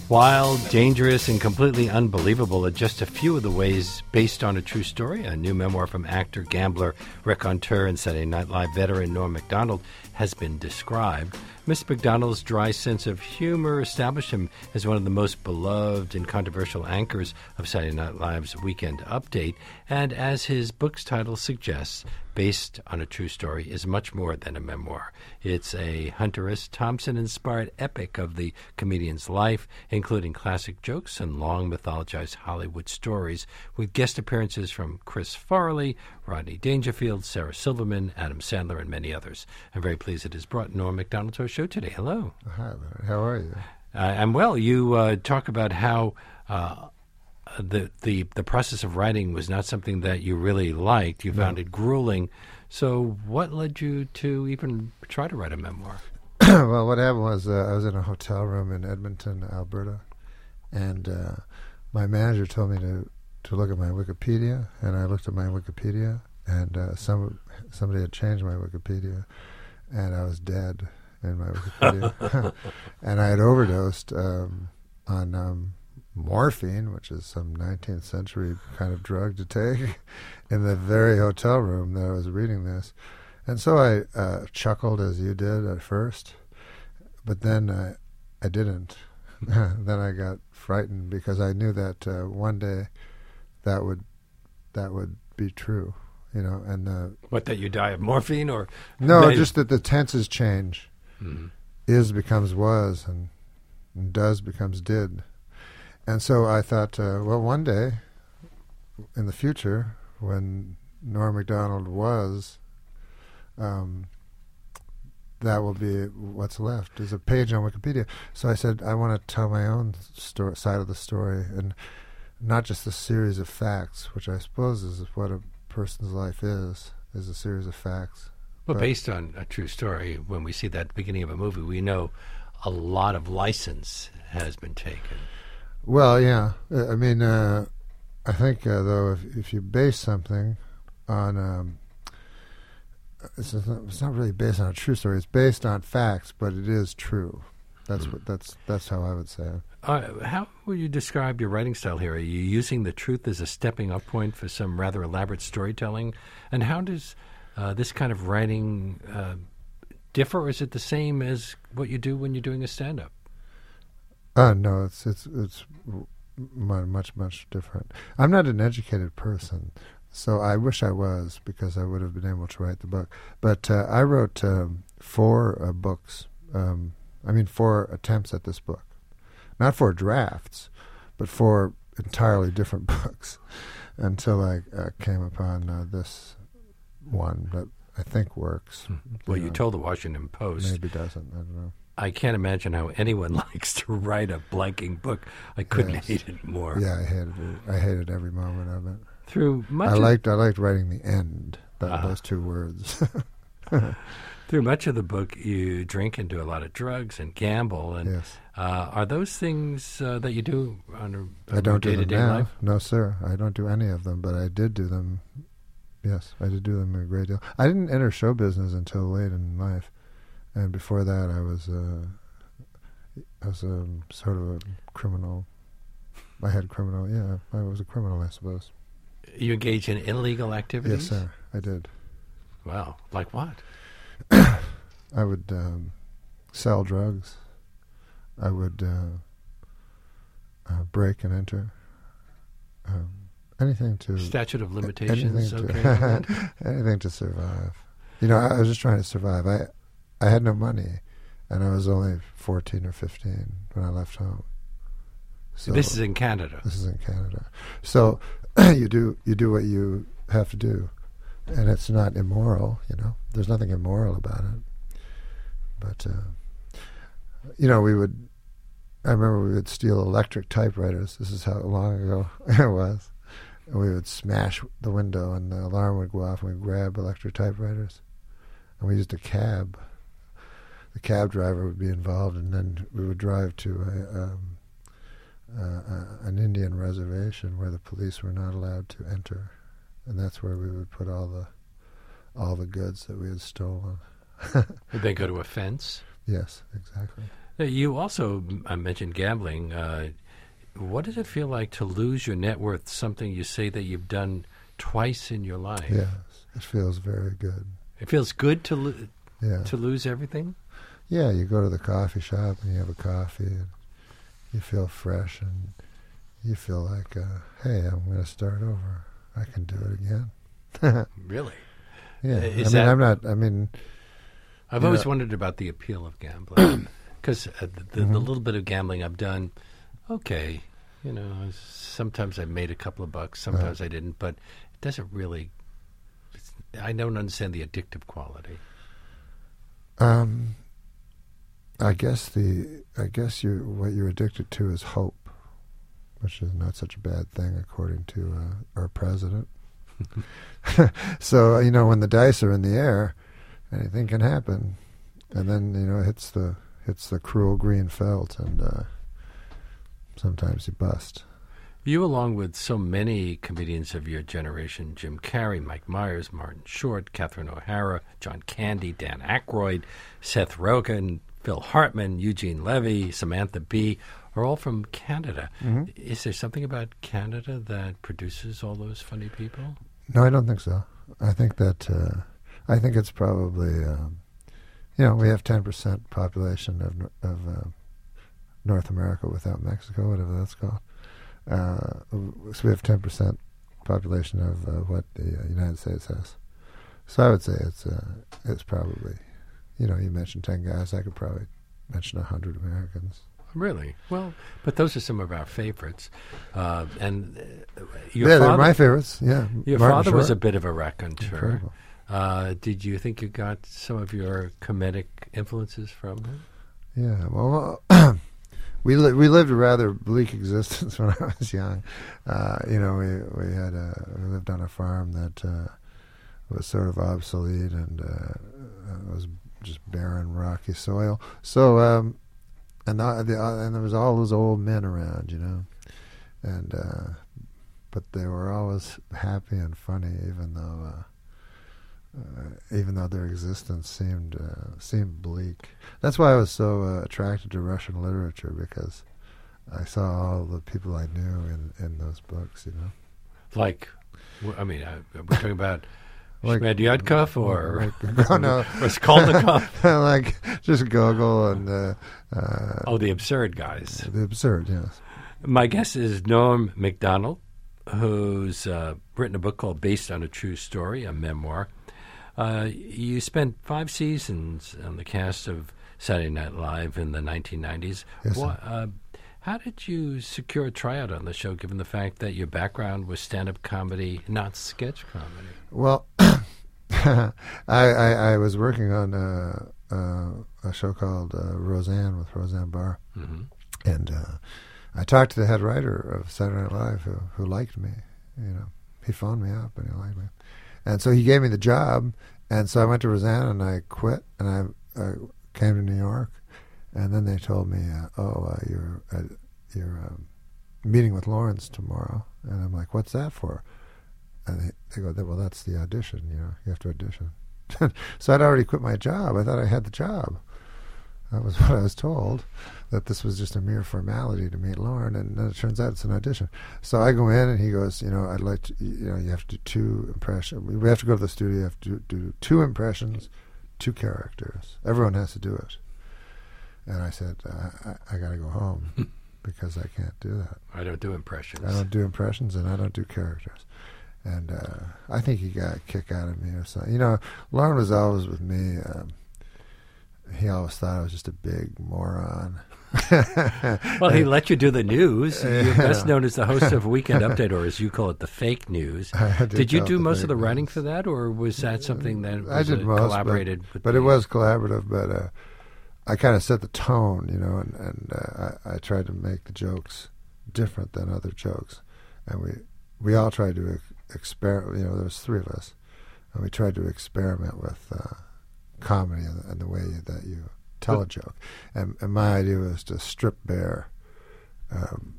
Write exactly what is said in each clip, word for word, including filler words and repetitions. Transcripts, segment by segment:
Wild, dangerous, and completely unbelievable are just a few of the ways based on a true story. A new memoir from actor, gambler, raconteur, and Saturday Night Live veteran Norm Macdonald has been described. Mister Macdonald's dry sense of humor established him as one of the most beloved and controversial anchors of Saturday Night Live's Weekend Update, and as his book's title suggests, based on a true story, is much more than a memoir. It's a Hunter S. Thompson-inspired epic of the comedian's life, including classic jokes and long mythologized Hollywood stories, with guest appearances from Chris Farley, Rodney Dangerfield, Sarah Silverman, Adam Sandler, and many others. I'm very pleased it has brought Norm Macdonald to our show today. Hello. Hi, Larry. How are you? Uh, I'm well. You uh, talk about how uh, the, the the process of writing was not something that you really liked. You found No. it grueling. So what led you to even try to write a memoir? Well, what happened was uh, I was in a hotel room in Edmonton, Alberta, and uh, my manager told me to, to look at my Wikipedia, and I looked at my Wikipedia, and uh, some somebody had changed my Wikipedia, and I was dead in my Wikipedia. And I had overdosed um, on um, morphine, which is some nineteenth century kind of drug to take, in the very hotel room that I was reading this. And so I uh, chuckled as you did at first, but then uh, I didn't. Then I got frightened because I knew that uh, one day that would that would be true, you know. And uh, What, that you die of morphine, or no, maybe- just that the tenses change. Mhm. Is becomes was, and, and does becomes did. And so I thought, uh, well, one day in the future, when Norm Macdonald was, um, that will be what's left. There's a page on Wikipedia. So I said, I want to tell my own story, side of the story, and not just a series of facts, which I suppose is what a person's life is, is a series of facts. Well, But- based on a true story, when we see that at the beginning of a movie, we know a lot of license has been taken. Well, yeah. Uh, I mean, uh, I think, uh, though, if, if you base something on... Um, it's, not, it's not really based on a true story. It's based on facts, but it is true. That's Mm. what. That's that's how I would say it. Uh, how would you describe your writing style here? Are you using the truth as a stepping up point for some rather elaborate storytelling? And how does uh, this kind of writing uh, differ, or is it the same as what you do when you're doing a stand-up? Uh, no, it's it's it's m- much much different. I'm not an educated person, so I wish I was, because I would have been able to write the book. But uh, I wrote um, four uh, books. Um, I mean, four attempts at this book, not four drafts, but four entirely different books, until I uh, came upon uh, this one that I think works. Well, you know, told the Washington Post, maybe doesn't. I don't know. I can't imagine how anyone likes to write a blanking book. I couldn't Yes. hate it more. Yeah, I hated it. I hated every moment of it. Through much I of, liked I liked writing the end. That, Uh-huh. Those two words. through much of the book, you drink and do a lot of drugs and gamble. And Yes. uh, are those things uh, that you do on a, I don't do them day-to-day now. life? No, sir. I don't do any of them, but I did do them. Yes, I did do them a great deal. I didn't enter show business until late in life, and before that, I was uh, I was a sort of a criminal. I had criminal. Yeah, I was a criminal, I suppose. You engage in illegal activities? Yes, sir. I did. Wow. Like what? I would um, sell drugs. I would uh, uh, break and enter. Um, anything to Statute of limitations, anything okay. to, anything to survive. You know, I, I was just trying to survive. I I had no money, and I was only fourteen or fifteen when I left home. So This is in Canada. this is in Canada. So you do you do what you have to do, and it's not immoral. You know, there's nothing immoral about it. But uh, you know, we would. I remember we would steal electric typewriters. This is how long ago it was. And we would smash the window, and the alarm would go off, and we'd grab electric typewriters. And we used a cab. The cab driver would be involved, and then we would drive to a, um, uh, uh, an Indian reservation where the police were not allowed to enter, and that's where we would put all the all the goods that we had stolen. Would they go to a fence? Yes, exactly. Uh, You also I mentioned gambling. Uh, what does it feel like to lose your net worth, something you say that you've done twice in your life? Yes, it feels very good. It feels good to lo- Yeah. to lose everything? Yeah, you go to the coffee shop and you have a coffee and you feel fresh and you feel like, uh, hey, I'm going to start over. I can do it again. Really? Yeah. Uh, I is mean, that- I'm not, I mean, I've You always know- wondered about the appeal of gambling. Because uh, the, the, Mhm. the little bit of gambling I've done, okay, you know, sometimes I made a couple of bucks, sometimes I didn't, but it doesn't really, it's, I don't understand the addictive quality. um, I guess the, I guess you, what you're addicted to is hope, which is not such a bad thing according to uh, our president. So, you know, when the dice are in the air, anything can happen. And then, you know, it hits the, hits the cruel green felt and uh, sometimes you bust. You, along with so many comedians of your generation, Jim Carrey, Mike Myers, Martin Short, Catherine O'Hara, John Candy, Dan Aykroyd, Seth Rogen, Phil Hartman, Eugene Levy, Samantha Bee, are all from Canada. Mm-hmm. Is there something about Canada that produces all those funny people? No, I don't think so. I think that, uh, I think it's probably, um, you know, we have ten percent population of, Nor- of uh, North America without Mexico, whatever that's called. Uh, so we have ten percent population of uh, what the uh, United States has. So I would say it's uh, it's probably, you know, you mentioned ten guys, I could probably mention one hundred Americans. Really? Well, but those are some of our favorites. Uh, and uh, your yeah, father, they're my favorites, yeah. Your Martin father was a Short. bit of a raconteur. Incredible. Uh, did you think you got some of your comedic influences from him? Yeah, well, we li- we lived a rather bleak existence when I was young. Uh, you know, we we had a, we lived on a farm that uh, was sort of obsolete and uh, was just barren, rocky soil. So, um, and the, the, uh, and there was all those old men around, you know, and uh, but they were always happy and funny, even though. Uh, Uh, even though their existence seemed uh, seemed bleak. That's why I was so uh, attracted to Russian literature, because I saw all the people I knew in, in those books, you know. Like, w- I mean, uh, we're talking about Like- Shmedyakov or, Like- oh, no. or Raskolnikov? Like just Gogol and uh, uh, Oh, the absurd guys. the absurd, yes. My guest is Norm Macdonald, who's uh, written a book called Based on a True Story, a memoir. Uh, you spent five seasons on the cast of Saturday Night Live in the nineteen nineties. Yes, Wha- sir. uh, how did you secure a tryout on the show, given the fact that your background was stand-up comedy, not sketch comedy? Well, I, I I was working on uh, uh, a show called uh, Roseanne with Roseanne Barr. hmm And uh, I talked to the head writer of Saturday Night Live, who who liked me. You know, he phoned me up and he liked me, and so he gave me the job. And so I went to Roseanne and I quit, and I, I came to New York, and then they told me, uh, "Oh, uh, you're uh, you're um, meeting with Lawrence tomorrow." And I'm like, "What's that for?" And they, they go, "Well, that's the audition. You know, you have to audition." So I'd already quit my job. I thought I had the job. That was what I was told, that this was just a mere formality to meet Lauren, and then it turns out it's an audition. So I go in, and he goes, you know, I'd like to, you know, you have to do two impressions. We have to go to the studio, you have to do, do two impressions, two characters. Everyone has to do it. And I said, I, I, I got to go home because I can't do that. I don't do impressions. I don't do impressions, and I don't do characters. And uh, I think he got a kick out of me or something. You know, Lauren was always with me. Um, he always thought I was just a big moron. Well, he let you do the news. You're Yeah. best known as the host of Weekend Update, or as you call it, the fake news. I Did you call it do the most of fake the writing news. for that, or was that something that was I did uh, most, collaborated but, with but the- it was collaborative. But uh, I kind of set the tone, you know, and, and uh, I, I tried to make the jokes different than other jokes, and we we all tried to ex- experiment. You know, there was three of us, and we tried to experiment with uh, comedy and, and the way that you tell a joke. And, and my idea was to strip bare um,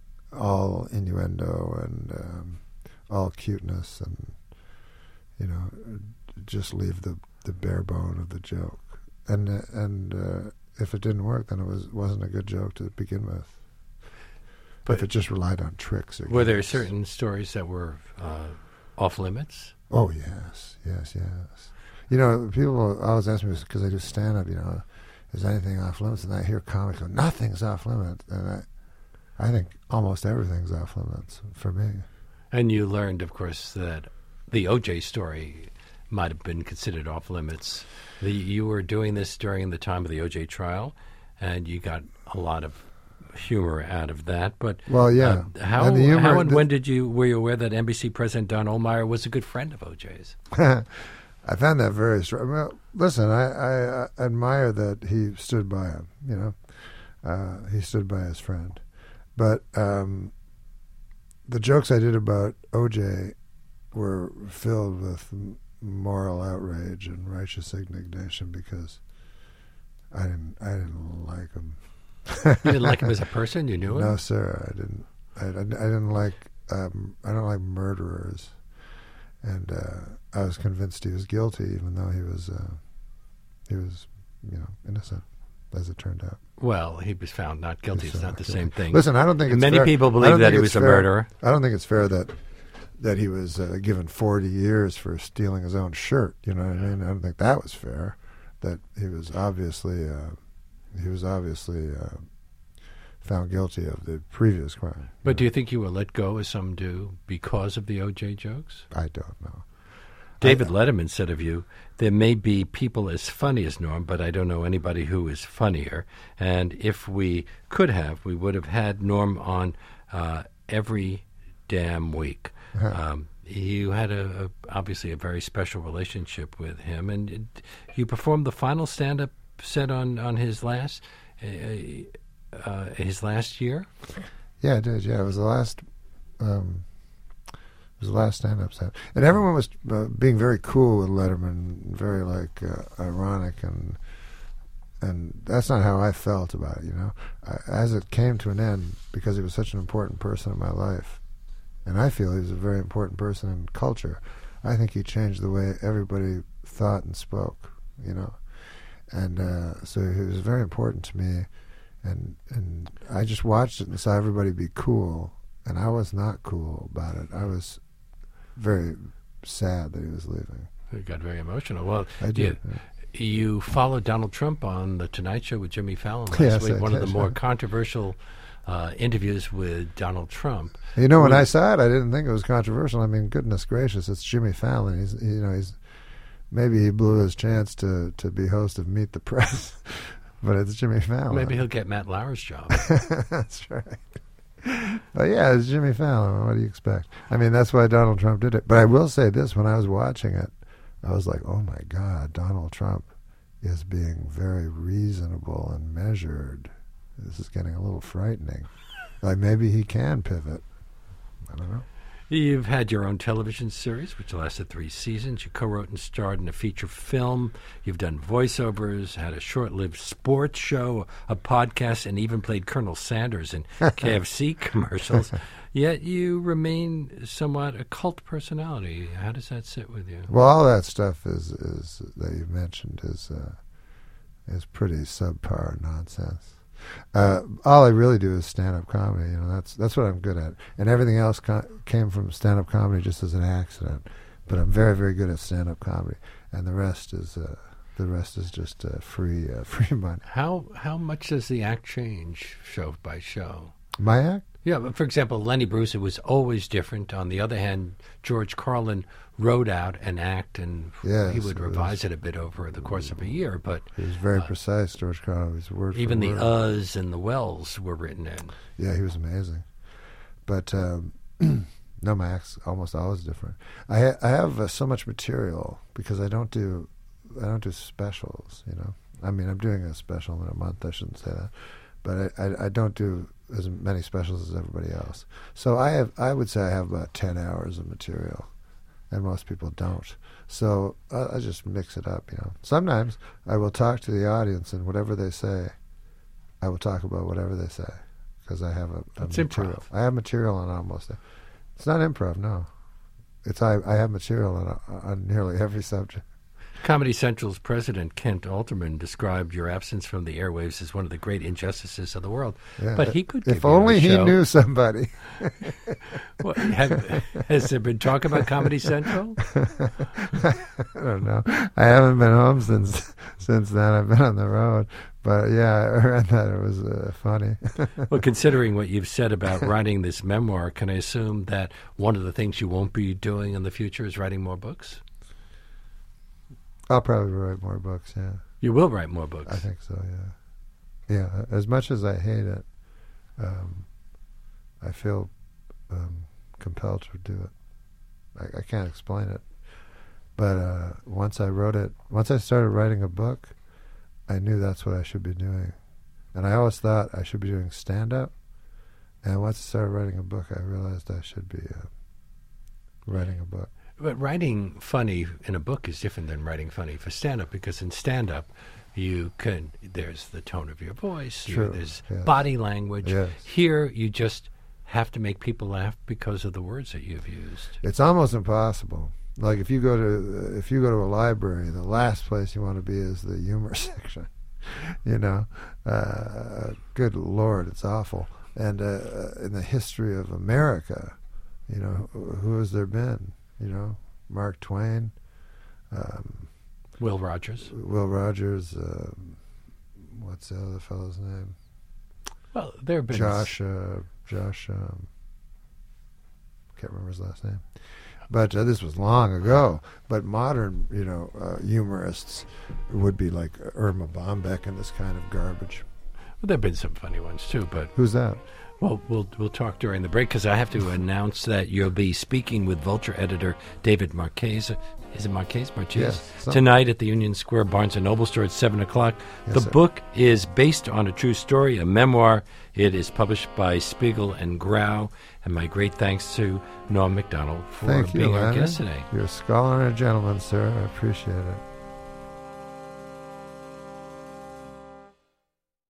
all innuendo and um, all cuteness, and you know, just leave the, the bare bone of the joke. And uh, and uh, if it didn't work, then it was wasn't a good joke to begin with. But if it just relied on tricks. Or were there gimmicks. certain stories that were uh, off limits? Oh yes, yes, yes. You know, people always ask me because I do stand up. You know, is anything off limits? And I hear comics go, "Nothing's off limits," and I, I think almost everything's off limits for me. And you learned, of course, that the O J story might have been considered off limits. The, you were doing this during the time of the O J trial, and you got a lot of humor out of that. But well, yeah. uh, how and, humor, how and the, when did you were you aware that N B C President Don Ohlmeyer was a good friend of O J's? I found that very strange. Well, listen, I, I, I admire that he stood by him. You know, uh, he stood by his friend. But um, the jokes I did about O J were filled with moral outrage and righteous indignation because I didn't I didn't like him. You didn't like him as a person? You knew him? No, sir. I didn't. I, I, I didn't like. Um, I don't like murderers, and uh, I was convinced he was guilty, even though he was. Uh, he was, you know, innocent, as it turned out. Well, he was found not guilty. It's not the guilty. same thing. Listen, I don't think it's many fair. people believe that he was a fair. murderer. I don't think it's fair that that he was uh, given forty years for stealing his own shirt. You know what I mean? I don't think that was fair. That he was obviously uh, he was obviously uh, found guilty of the previous crime. But do you think you were let go, as some do, because of the O J jokes? I don't know. David I, Letterman said of you, there may be people as funny as Norm, but I don't know anybody who is funnier. And if we could have, we would have had Norm on uh, every damn week. Uh-huh. Um, you had a, a obviously a very special relationship with him, and it, you performed the final stand-up set on on his last uh, uh, his last year. Yeah, I did. Yeah, it was the last. Um, it was the last stand-up set, and everyone was uh, being very cool with Letterman, very like uh, ironic, and and that's not how I felt about it. You know, I, as it came to an end, because he was such an important person in my life, and I feel he was a very important person in culture. I think he changed the way everybody thought and spoke. You know, and uh, so he was very important to me, and and I just watched it and saw everybody be cool, and I was not cool about it. I was very sad that he was leaving. You got very emotional. Well, I did. You, you followed Donald Trump on The Tonight Show with Jimmy Fallon last yes, week, I one did. of the more controversial uh, interviews with Donald Trump. You know, when With, I saw it, I didn't think it was controversial. I mean, goodness gracious, it's Jimmy Fallon. He's, you know, he's maybe he blew his chance to, to be host of Meet the Press, but it's Jimmy Fallon. Maybe he'll get Matt Lauer's job. That's right. Oh yeah, it's Jimmy Fallon. What do you expect? I mean, that's why Donald Trump did it. But I will say this: when I was watching it, I was like, "Oh my God, Donald Trump is being very reasonable and measured. This is getting a little frightening. Like maybe he can pivot. I don't know." You've had your own television series, which lasted three seasons. You co-wrote and starred in a feature film. You've done voiceovers, had a short-lived sports show, a podcast, and even played Colonel Sanders in K F C commercials. Yet you remain somewhat a cult personality. How does that sit with you? Well, all that stuff is is that you mentioned is uh, is pretty subpar nonsense. Uh, all I really do is stand-up comedy. You know, that's that's what I'm good at, and everything else co- came from stand-up comedy just as an accident. But I'm very, very good at stand-up comedy, and the rest is uh, the rest is just uh, free uh, free money. How how much does the act change show by show? My act? Yeah, but for example, Lenny Bruce, it was always different. On the other hand, George Carlin wrote out an act, and Yes, he would it revise was- it a bit over the course of a year. But He was very precise, George Carlin. He was word for even the word. uhs and the wells were written in. Yeah, he was amazing. But um, no, my act's almost always different. I ha- I have uh, so much material because I don't do I don't do specials. You know, I mean, I'm doing a special in a month. I shouldn't say that, but I, I, I don't do as many specials as everybody else. So I have I would say I have about ten hours of material, and most people don't. So I, I just mix it up. You know, sometimes I will talk to the audience, and whatever they say, I will talk about whatever they say. Because I have a, a It's material. improv. I have material on almost. It's not improv, no. It's I. I have material on, on nearly every subject. Comedy Central's president, Kent Alterman, described your absence from the airwaves as one of the great injustices of the world. Yeah, but he could give if you only a he show. knew somebody. Well, have, has there been talk about Comedy Central? I don't know. I haven't been home since since then. I've been on the road. But yeah, I read that. It was uh, funny. Well, considering what you've said about writing this memoir, can I assume that one of the things you won't be doing in the future is writing more books? I'll probably write more books, yeah. You will write more books? I think so, yeah. Yeah, as much as I hate it, um, I feel um, compelled to do it. I, I can't explain it. But uh, once I wrote it, once I started writing a book, I knew that's what I should be doing. And I always thought I should be doing stand-up. And once I started writing a book, I realized I should be uh, writing a book. But writing funny in a book is different than writing funny for stand-up, because in stand-up, you can, there's the tone of your voice, you, True, there's yes. body language. Yes. Here, you just have to make people laugh because of the words that you've used. It's almost impossible. Like if you go to if you go to a library, the last place you want to be is the humor section. You know, uh, good Lord, it's awful. And uh, in the history of America, you know, who, who has there been? You know, Mark Twain, um, Will Rogers. Will Rogers. Uh, what's the other fellow's name? Well, there have been Josh. Uh, Josh. Um, can't remember his last name. But uh, this was long ago. But modern, you know, uh, humorists would be like Irma Bombeck and this kind of garbage. Well, there have been some funny ones too, but Who's that? well, we'll we'll talk during the break, because I have to announce that you'll be speaking with Vulture editor David Marquez. Is it Marquez? Marquez? Yes, some- Tonight at the Union Square Barnes and Noble store at seven o'clock. Yes, the sir. book is based on a true story, a memoir. It is published by Spiegel and Grau. And my great thanks to Norm Macdonald for Thank you, being our Landon. guest today. You're a scholar and a gentleman, sir. I appreciate it.